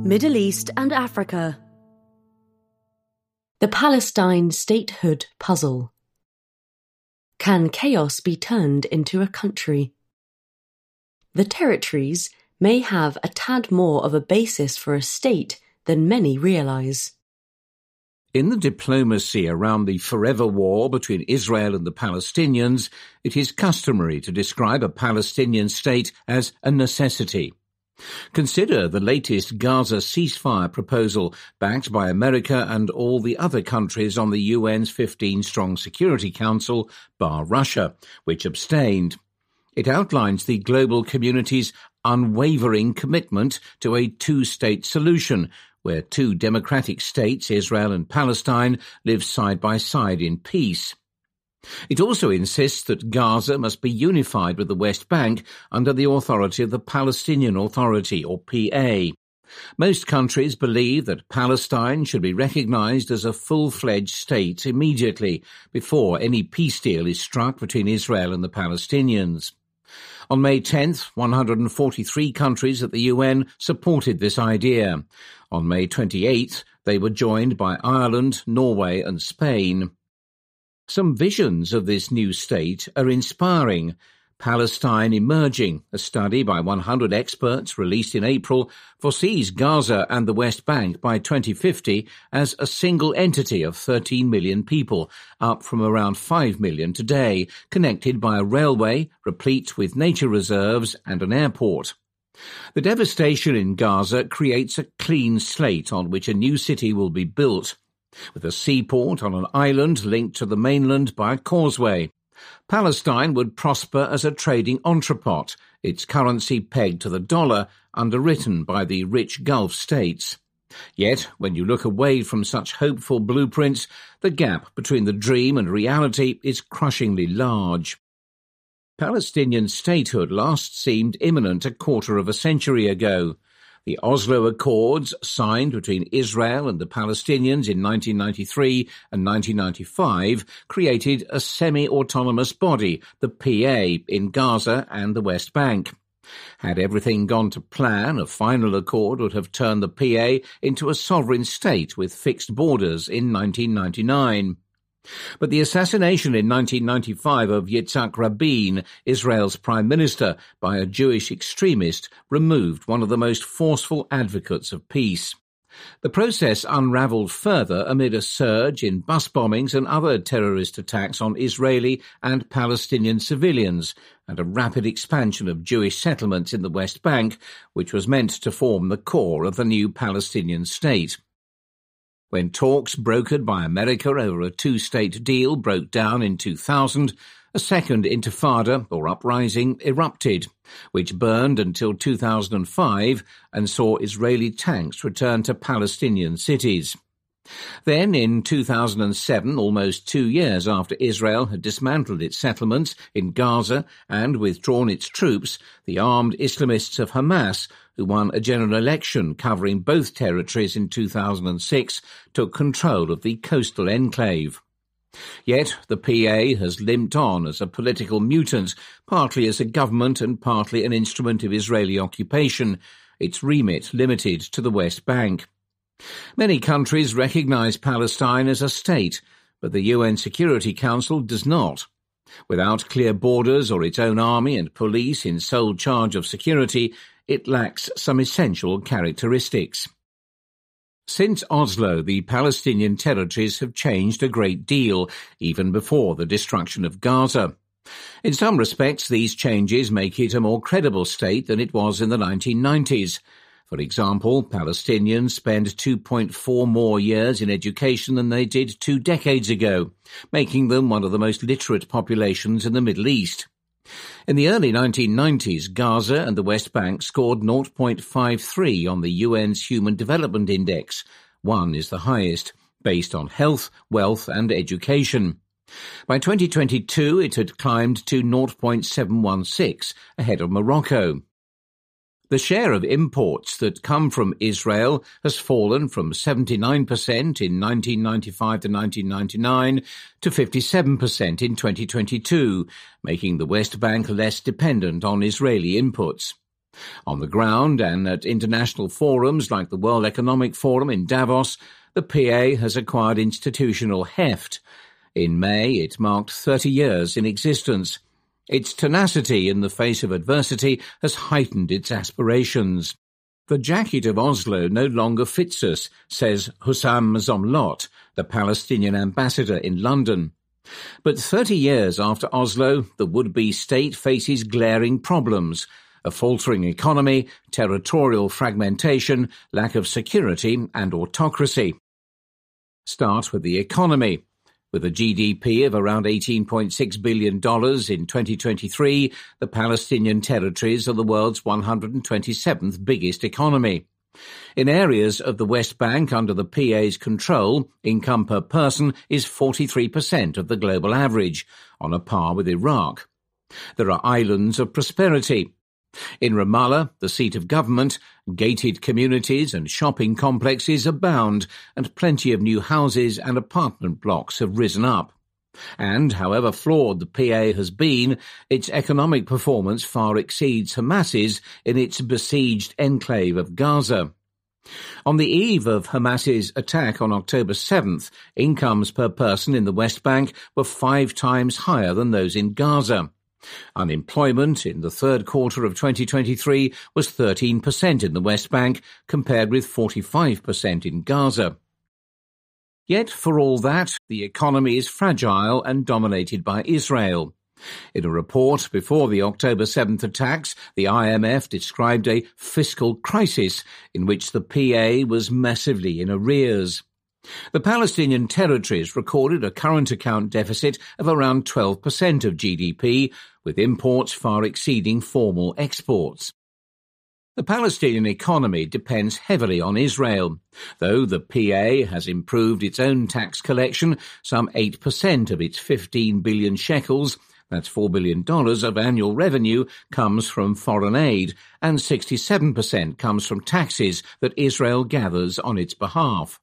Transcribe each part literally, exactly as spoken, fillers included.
Middle East and Africa. The Palestine statehood puzzle. Can chaos be turned into a country? The territories may have a tad more of a basis for a state than many realise. In the diplomacy around the forever war between Israel and the Palestinians, it is customary to describe a Palestinian state as a necessity. Consider the latest Gaza ceasefire proposal backed by America and all the other countries on the U N's fifteen-strong Security Council, bar Russia, which abstained. It outlines the global community's unwavering commitment to a two-state solution, where two democratic states, Israel and Palestine, live side by side in peace. It also insists that Gaza must be unified with the West Bank under the authority of the Palestinian Authority, or P A. Most countries believe that Palestine should be recognized as a full-fledged state immediately, before any peace deal is struck between Israel and the Palestinians. On May tenth, one hundred forty-three countries at the U N supported this idea. On May twenty-eighth, they were joined by Ireland, Norway and Spain. Some visions of this new state are inspiring. Palestine Emerging, a study by one hundred experts released in April, foresees Gaza and the West Bank by twenty fifty as a single entity of thirteen million people, up from around five million today, connected by a railway, replete with nature reserves and an airport. The devastation in Gaza creates a clean slate on which a new city will be built, with a seaport on an island linked to the mainland by a causeway. Palestine would prosper as a trading entrepot, its currency pegged to the dollar, underwritten by the rich Gulf states. Yet, when you look away from such hopeful blueprints, the gap between the dream and reality is crushingly large. Palestinian statehood last seemed imminent a quarter of a century ago. The Oslo Accords, signed between Israel and the Palestinians in nineteen ninety-three and nineteen ninety-five, created a semi-autonomous body, the P A, in Gaza and the West Bank. Had everything gone to plan, a final accord would have turned the P A into a sovereign state with fixed borders in nineteen ninety-nine. But the assassination in nineteen ninety-five of Yitzhak Rabin, Israel's prime minister, by a Jewish extremist, removed one of the most forceful advocates of peace. The process unravelled further amid a surge in bus bombings and other terrorist attacks on Israeli and Palestinian civilians, and a rapid expansion of Jewish settlements in the West Bank, which was meant to form the core of the new Palestinian state. When talks brokered by America over a two-state deal broke down in two thousand, a second intifada, or uprising, erupted, which burned until two thousand five and saw Israeli tanks return to Palestinian cities. Then, in two thousand seven, almost two years after Israel had dismantled its settlements in Gaza and withdrawn its troops, the armed Islamists of Hamas, who won a general election covering both territories in two thousand six, took control of the coastal enclave. Yet the P A has limped on as a political mutant, partly as a government and partly an instrument of Israeli occupation, its remit limited to the West Bank. Many countries recognise Palestine as a state, but the U N Security Council does not. Without clear borders or its own army and police in sole charge of security, it lacks some essential characteristics. Since Oslo, the Palestinian territories have changed a great deal, even before the destruction of Gaza. In some respects, these changes make it a more credible state than it was in the nineteen nineties. For example, Palestinians spend two point four more years in education than they did two decades ago, making them one of the most literate populations in the Middle East. In the early nineteen nineties, Gaza and the West Bank scored zero point five three on the U N's Human Development Index. One is the highest, based on health, wealth and education. By twenty twenty-two, it had climbed to zero point seven one six, ahead of Morocco. The share of imports that come from Israel has fallen from seventy-nine percent in nineteen ninety-five to nineteen ninety-nine to fifty-seven percent in twenty twenty-two, making the West Bank less dependent on Israeli inputs. On the ground and at international forums like the World Economic Forum in Davos, the P A has acquired institutional heft. In May, it marked thirty years in existence. Its tenacity in the face of adversity has heightened its aspirations. The jacket of Oslo no longer fits us, says Hussam Zomlot, the Palestinian ambassador in London. But thirty years after Oslo, the would-be state faces glaring problems: a faltering economy, territorial fragmentation, lack of security and autocracy. Start with the economy. With a G D P of around eighteen point six billion dollars in twenty twenty-three, the Palestinian territories are the world's one hundred twenty-seventh biggest economy. In areas of the West Bank under the P A's control, income per person is forty-three percent of the global average, on a par with Iraq. There are islands of prosperity. In Ramallah, the seat of government, gated communities and shopping complexes abound, and plenty of new houses and apartment blocks have risen up. And, however flawed the P A has been, its economic performance far exceeds Hamas's in its besieged enclave of Gaza. On the eve of Hamas's attack on October seventh, incomes per person in the West Bank were five times higher than those in Gaza. Unemployment in the third quarter of twenty twenty-three was thirteen percent in the West Bank, compared with forty-five percent in Gaza. Yet, for all that, the economy is fragile and dominated by Israel. In a report before the October seventh attacks, the I M F described a fiscal crisis in which the P A was massively in arrears. The Palestinian territories recorded a current account deficit of around twelve percent of G D P, with imports far exceeding formal exports. The Palestinian economy depends heavily on Israel. Though the P A has improved its own tax collection, some eight percent of its fifteen billion shekels, that's four billion dollars of annual revenue, comes from foreign aid, and sixty-seven percent comes from taxes that Israel gathers on its behalf.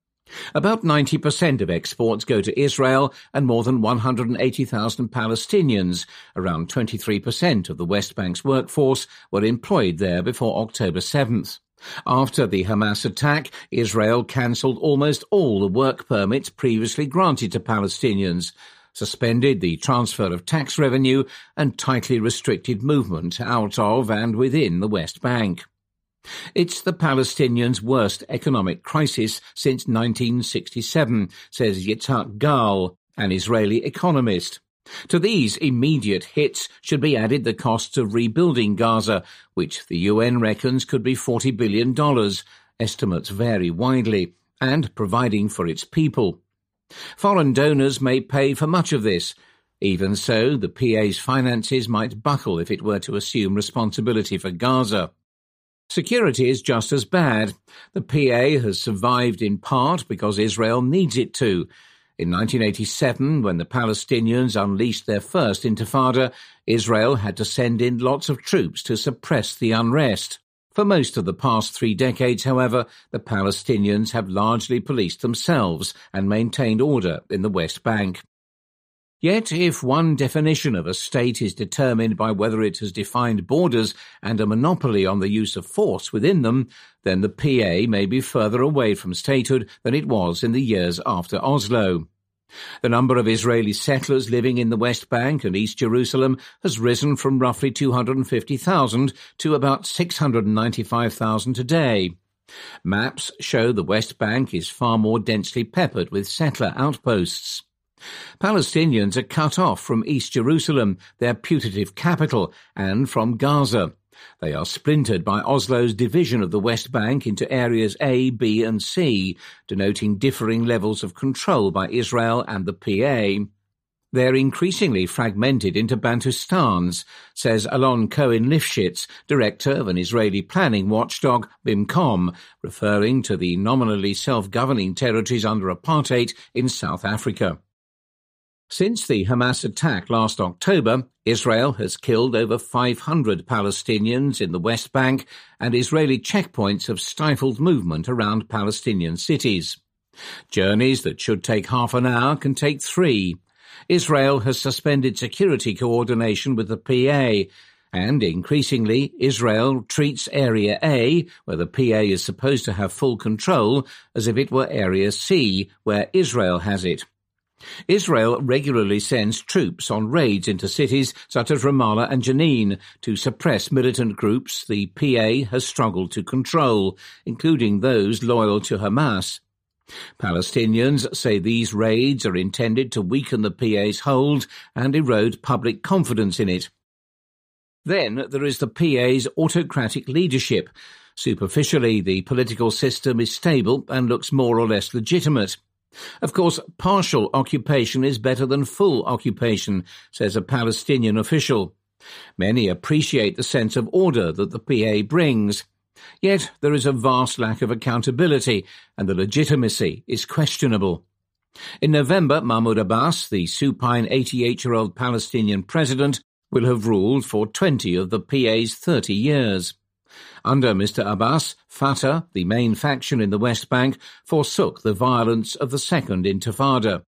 About ninety percent of exports go to Israel, and more than one hundred eighty thousand Palestinians, around twenty-three percent of the West Bank's workforce, were employed there before October seventh. After the Hamas attack, Israel cancelled almost all the work permits previously granted to Palestinians, suspended the transfer of tax revenue, and tightly restricted movement out of and within the West Bank. It's the Palestinians' worst economic crisis since nineteen sixty-seven, says Yitzhak Gal, an Israeli economist. To these immediate hits should be added the costs of rebuilding Gaza, which the U N reckons could be forty billion dollars, estimates vary widely, and providing for its people. Foreign donors may pay for much of this. Even so, the P A's finances might buckle if it were to assume responsibility for Gaza. Security is just as bad. The P A has survived in part because Israel needs it to. In nineteen eighty-seven, when the Palestinians unleashed their first intifada, Israel had to send in lots of troops to suppress the unrest. For most of the past three decades, however, the Palestinians have largely policed themselves and maintained order in the West Bank. Yet, if one definition of a state is determined by whether it has defined borders and a monopoly on the use of force within them, then the P A may be further away from statehood than it was in the years after Oslo. The number of Israeli settlers living in the West Bank and East Jerusalem has risen from roughly two hundred fifty thousand to about six hundred ninety-five thousand today. Maps show the West Bank is far more densely peppered with settler outposts. Palestinians are cut off from East Jerusalem, their putative capital, and from Gaza. They are splintered by Oslo's division of the West Bank into areas A, B and C, denoting differing levels of control by Israel and the P A. They're increasingly fragmented into Bantustans, says Alon Cohen-Lifshitz, director of an Israeli planning watchdog, BIMCOM, referring to the nominally self-governing territories under apartheid in South Africa. Since the Hamas attack last October, Israel has killed over five hundred Palestinians in the West Bank, and Israeli checkpoints have stifled movement around Palestinian cities. Journeys that should take half an hour can take three. Israel has suspended security coordination with the P A, And increasingly, Israel treats Area A, where the P A is supposed to have full control, as if it were Area C, where Israel has it. Israel regularly sends troops on raids into cities such as Ramallah and Jenin to suppress militant groups the P A has struggled to control, including those loyal to Hamas. Palestinians say these raids are intended to weaken the P A's hold and erode public confidence in it. Then there is the P A's autocratic leadership. Superficially, the political system is stable and looks more or less legitimate. Of course, partial occupation is better than full occupation, says a Palestinian official. Many appreciate the sense of order that the P A brings. Yet there is a vast lack of accountability, and the legitimacy is questionable. In November, Mahmoud Abbas, the supine eighty-eight-year-old Palestinian president, will have ruled for twenty of the P A's thirty years. Under Mister Abbas, Fatah, the main faction in the West Bank, forsook the violence of the Second Intifada.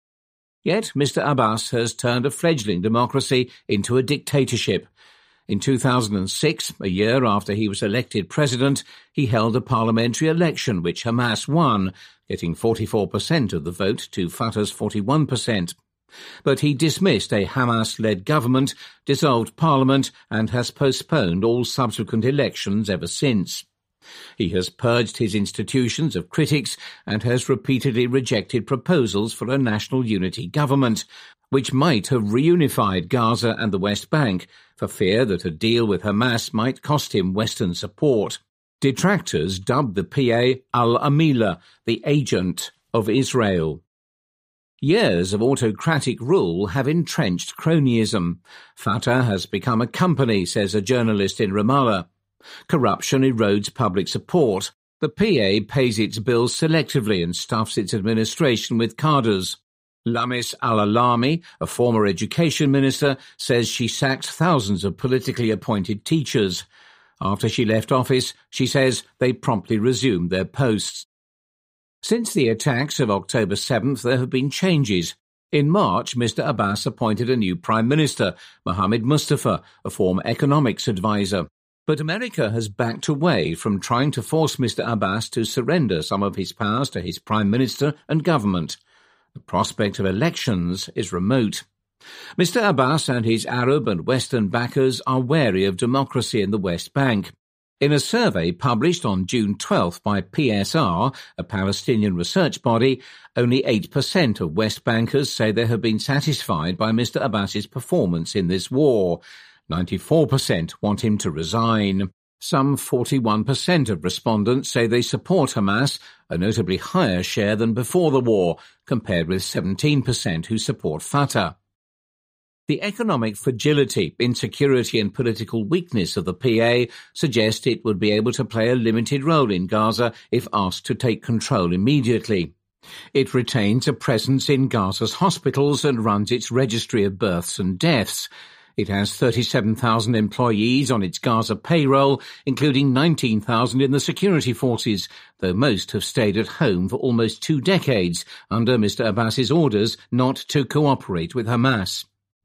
Yet Mister Abbas has turned a fledgling democracy into a dictatorship. In two thousand six, a year after he was elected president, he held a parliamentary election which Hamas won, getting forty-four percent of the vote to Fatah's forty-one percent. But he dismissed a Hamas-led government, dissolved parliament, and has postponed all subsequent elections ever since. He has purged his institutions of critics and has repeatedly rejected proposals for a national unity government, which might have reunified Gaza and the West Bank, for fear that a deal with Hamas might cost him Western support. Detractors dubbed the P A Al-Amila, the agent of Israel. Years of autocratic rule have entrenched cronyism. Fatah has become a company, says a journalist in Ramallah. Corruption erodes public support. The P A pays its bills selectively and stuffs its administration with cadres. Lamis Al-Alami, a former education minister, says she sacked thousands of politically appointed teachers. After she left office, she says they promptly resumed their posts. Since the attacks of October seventh, there have been changes. In March, Mister Abbas appointed a new Prime Minister, Mohammed Mustafa, a former economics advisor. But America has backed away from trying to force Mister Abbas to surrender some of his powers to his Prime Minister and government. The prospect of elections is remote. Mister Abbas and his Arab and Western backers are wary of democracy in the West Bank. In a survey published on June twelfth by P S R, a Palestinian research body, only eight percent of West Bankers say they have been satisfied by Mister Abbas's performance in this war. ninety-four percent want him to resign. Some forty-one percent of respondents say they support Hamas, a notably higher share than before the war, compared with seventeen percent who support Fatah. The economic fragility, insecurity and political weakness of the P A suggest it would be able to play a limited role in Gaza if asked to take control immediately. It retains a presence in Gaza's hospitals and runs its registry of births and deaths. It has thirty-seven thousand employees on its Gaza payroll, including nineteen thousand in the security forces, though most have stayed at home for almost two decades under Mister Abbas's orders not to cooperate with Hamas.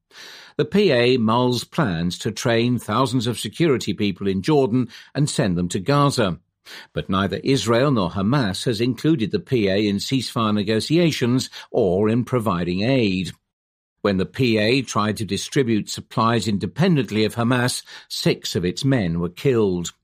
The P A mulls plans to train thousands of security people in Jordan and send them to Gaza. But neither Israel nor Hamas has included the P A in ceasefire negotiations or in providing aid. When the P A tried to distribute supplies independently of Hamas, six of its men were killed.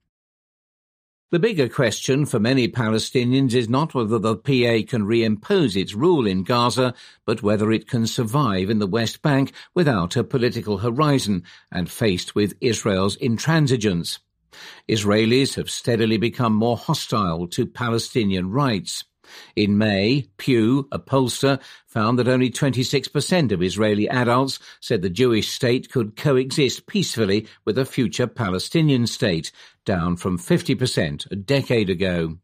The bigger question for many Palestinians is not whether the P A can reimpose its rule in Gaza, but whether it can survive in the West Bank without a political horizon and faced with Israel's intransigence. Israelis have steadily become more hostile to Palestinian rights. In May, Pew, a pollster, found that only twenty-six percent of Israeli adults said the Jewish state could coexist peacefully with a future Palestinian state, down from fifty percent a decade ago.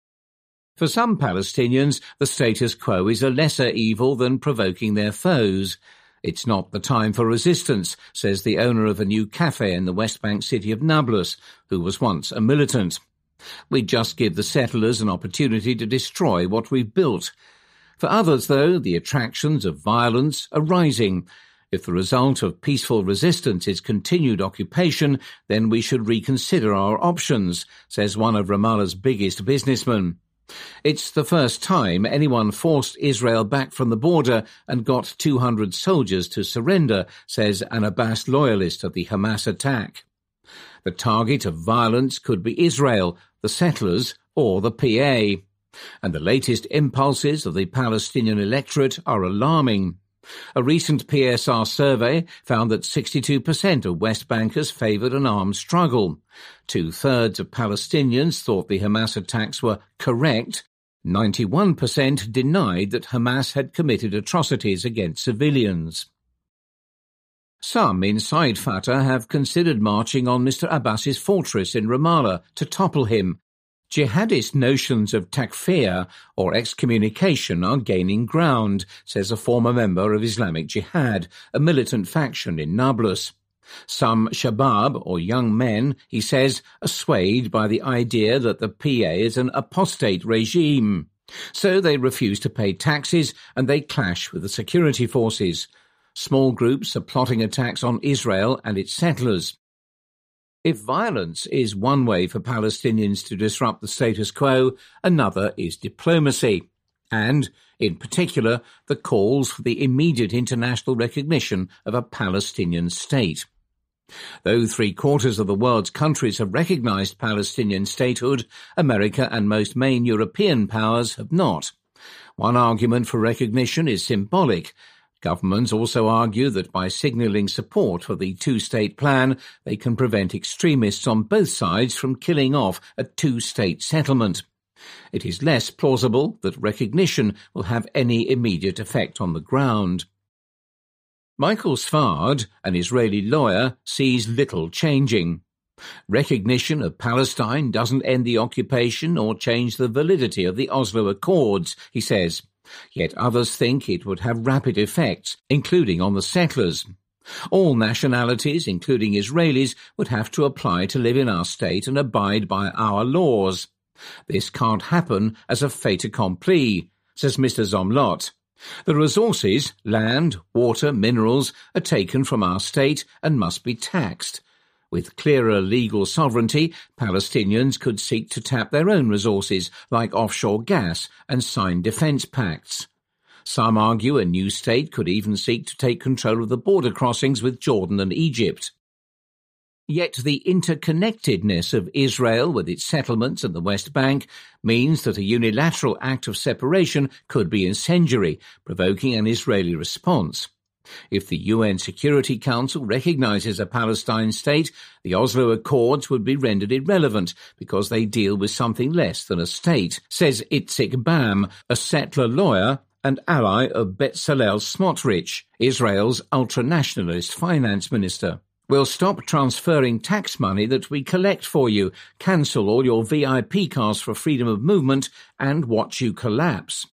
For some Palestinians, the status quo is a lesser evil than provoking their foes. It's not the time for resistance, says the owner of a new cafe in the West Bank city of Nablus, who was once a militant. We just give the settlers an opportunity to destroy what we've built. For others, though, the attractions of violence are rising. If the result of peaceful resistance is continued occupation, then we should reconsider our options, says one of Ramallah's biggest businessmen. It's the first time anyone forced Israel back from the border and got two hundred soldiers to surrender, says an Abbas loyalist of the Hamas attack. The target of violence could be Israel, the settlers, or the P A. And the latest impulses of the Palestinian electorate are alarming. A recent P S R survey found that sixty-two percent of West Bankers favoured an armed struggle. Two-thirds of Palestinians thought the Hamas attacks were correct. ninety-one percent denied that Hamas had committed atrocities against civilians. Some inside Fatah have considered marching on Mister Abbas's fortress in Ramallah to topple him. Jihadist notions of takfir, or excommunication, are gaining ground, says a former member of Islamic Jihad, a militant faction in Nablus. Some shabab, or young men, he says, are swayed by the idea that the P A is an apostate regime. So they refuse to pay taxes and they clash with the security forces. Small groups are plotting attacks on Israel and its settlers. If violence is one way for Palestinians to disrupt the status quo, another is diplomacy, and, in particular, the calls for the immediate international recognition of a Palestinian state. Though three-quarters of the world's countries have recognized Palestinian statehood, America and most main European powers have not. One argument for recognition is symbolic. Governments also argue that by signalling support for the two-state plan, they can prevent extremists on both sides from killing off a two-state settlement. It is less plausible that recognition will have any immediate effect on the ground. Michael Sfard, an Israeli lawyer, sees little changing. Recognition of Palestine doesn't end the occupation or change the validity of the Oslo Accords, he says. Yet others think it would have rapid effects, including on the settlers. All nationalities, including Israelis, would have to apply to live in our state and abide by our laws. This can't happen as a fait accompli, says Mister Zomlot. The resources, land, water, minerals, are taken from our state and must be taxed. With clearer legal sovereignty, Palestinians could seek to tap their own resources, like offshore gas, and sign defence pacts. Some argue a new state could even seek to take control of the border crossings with Jordan and Egypt. Yet the interconnectedness of Israel with its settlements and the West Bank means that a unilateral act of separation could be incendiary, provoking an Israeli response. If the U N Security Council recognizes a Palestine state, the Oslo Accords would be rendered irrelevant because they deal with something less than a state, says Itzik Bam, a settler lawyer and ally of Bezalel Smotrich, Israel's ultra-nationalist finance minister. We'll stop transferring tax money that we collect for you, cancel all your V I P cars for freedom of movement, and watch you collapse.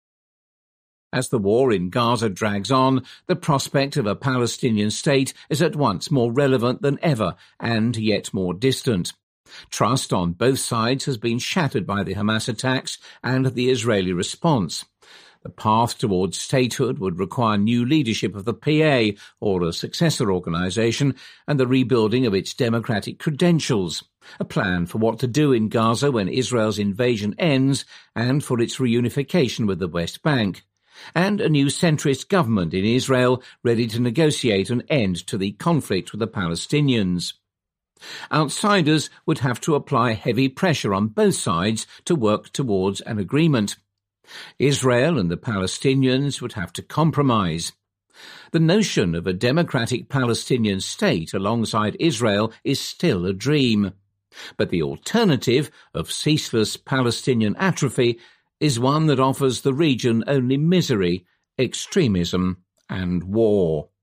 As the war in Gaza drags on, the prospect of a Palestinian state is at once more relevant than ever, and yet more distant. Trust on both sides has been shattered by the Hamas attacks and the Israeli response. The path towards statehood would require new leadership of the P A, or a successor organisation, and the rebuilding of its democratic credentials, a plan for what to do in Gaza when Israel's invasion ends, and for its reunification with the West Bank, and a new centrist government in Israel ready to negotiate an end to the conflict with the Palestinians. Outsiders would have to apply heavy pressure on both sides to work towards an agreement. Israel and the Palestinians would have to compromise. The notion of a democratic Palestinian state alongside Israel is still a dream. But the alternative of ceaseless Palestinian atrophy is one that offers the region only misery, extremism, and war.